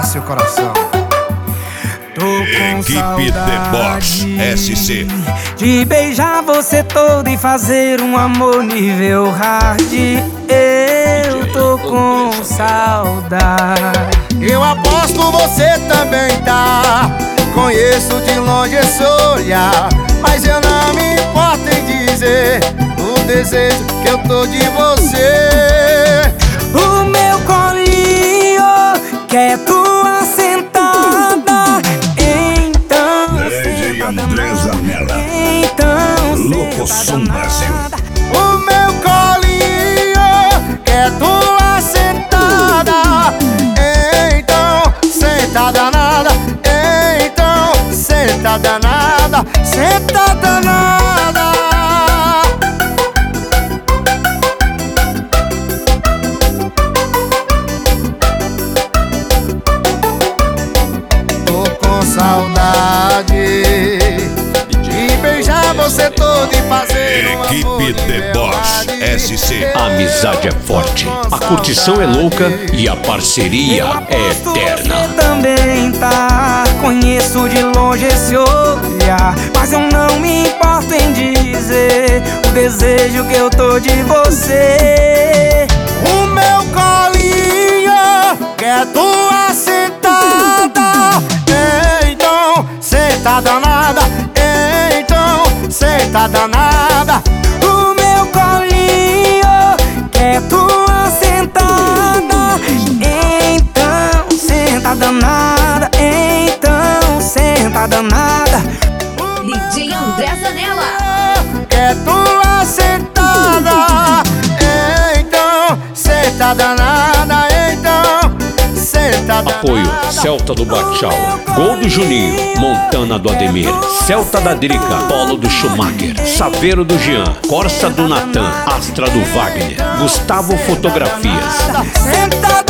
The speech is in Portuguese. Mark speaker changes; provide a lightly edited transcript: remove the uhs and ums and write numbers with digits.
Speaker 1: seu coração. Tô com
Speaker 2: Equipe
Speaker 1: saudade
Speaker 2: The Boss SC.
Speaker 1: de beijar você todo e fazer um amor nível hard. Eu tô com saudade.
Speaker 3: Eu aposto você também tá. Conheço de longe esse olhar, mas eu não me importo em dizer o desejo que eu tô de você.
Speaker 1: O meu colinho quer tua sentada. Então
Speaker 2: DJ Andresa Mela,
Speaker 1: então
Speaker 2: Locoção Brasil.
Speaker 3: O meu colinho quer tua sentada. Então sentada nada. Então sentada nada. Sentada nada. Tô com saudade de beijar você todo e fazer um amor
Speaker 2: Equipe The Boss SC.
Speaker 4: A amizade é forte, a curtição é louca e a parceria é eterna.
Speaker 1: Você também tá. Conheço de longe esse olhar, mas eu não me importo em dizer o desejo que eu tô de você.
Speaker 3: O meu colinho quer tua sentada. Então sentada nada. Então sentada nada.
Speaker 1: O meu colinho quer tua sentada. Então sentada nada. Então sentada nada.
Speaker 5: DJ André Zanella.
Speaker 3: Quer tua sentada. Então sentada nada. Então sentada
Speaker 4: Apoio
Speaker 3: nada.
Speaker 4: Celta do Bachau, Gol do Juninho, Montana do Ademir, Celta da Drica, Polo do Schumacher, Saveiro do Jean, Corsa do Natan, Astra do Wagner, Gustavo Fotografias.
Speaker 1: Sentada